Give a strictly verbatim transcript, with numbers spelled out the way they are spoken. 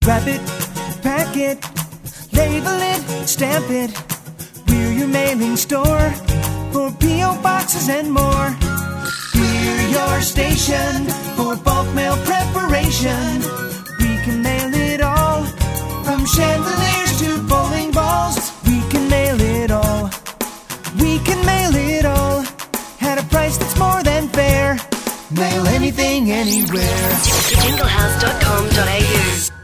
Wrap it, pack it, label it, stamp it. We're your mailing store for P O boxes and more. We're your station for bulk mail preparation. We can mail it all, from chandeliers to bowling balls. We can mail it all. We can mail it all at a price that's more than fair. Mail anything, anywhere. jingle house dot com dot a u